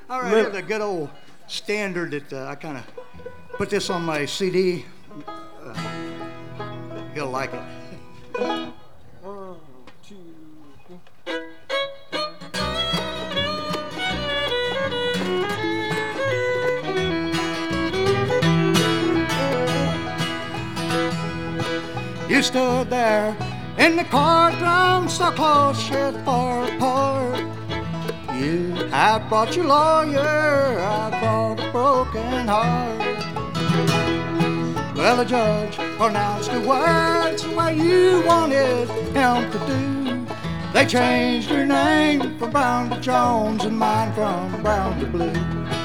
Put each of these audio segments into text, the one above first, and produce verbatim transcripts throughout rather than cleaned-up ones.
All right, here's a good old standard that uh, I kind of put this on my C D. Uh, you'll like it. One, two, three. You stood there in the courtroom so close yet far apart. You had brought your lawyer, I brought a broken heart. Well, the judge pronounced the words the way you wanted him to do. They changed your name from Brown to Jones and mine from Brown to Blue.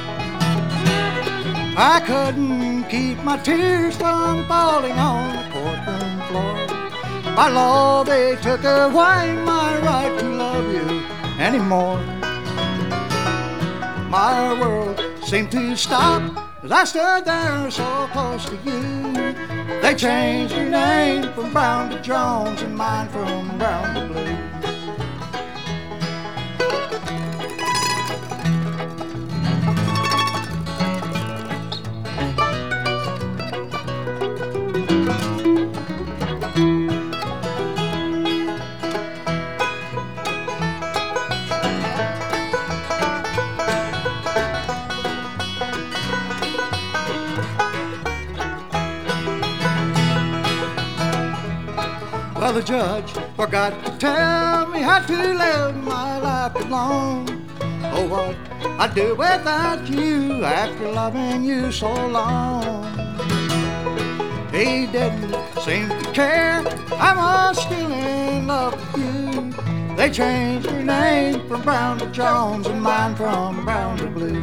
I couldn't keep my tears from falling on the courtroom floor. By law, they took away my right to love you anymore. My world seemed to stop as I stood there so close to you. They changed your name from Brown to Jones and mine from Brown to Blue. Well, the judge forgot to tell me how to live my life alone. Oh, what I'd do without you after loving you so long. He didn't seem to care, I was still in love with you. They changed your name from Brown to Jones and mine from Brown to Blue.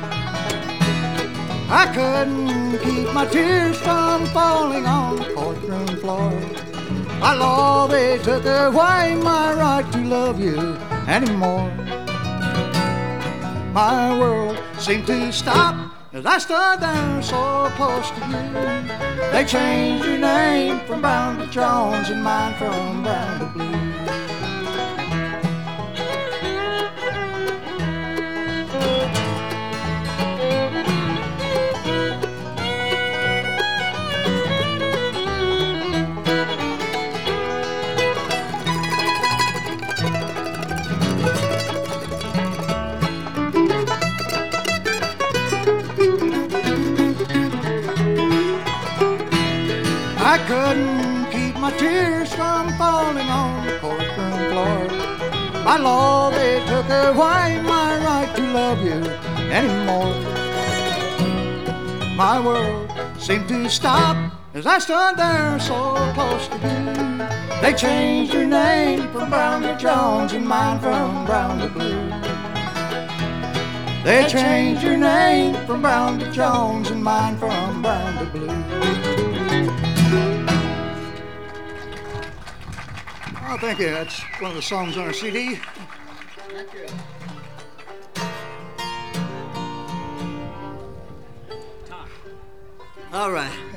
I couldn't keep my tears from falling on the courtroom floor. By law, they took away my right to love you anymore. My world seemed to stop as I stood there so close to you. They changed your name from Brown to Jones and mine from Brown to Blue. I couldn't keep my tears from falling on the courtroom floor. By law, they took away my right to love you anymore. My world seemed to stop as I stood there so close to you. They changed your name from Brown to Jones and mine from Brown to Blue. They changed your name from Brown to Jones and mine from Brown to Blue. Oh, thank you. That's one of the songs on our C D. Thank you. All right.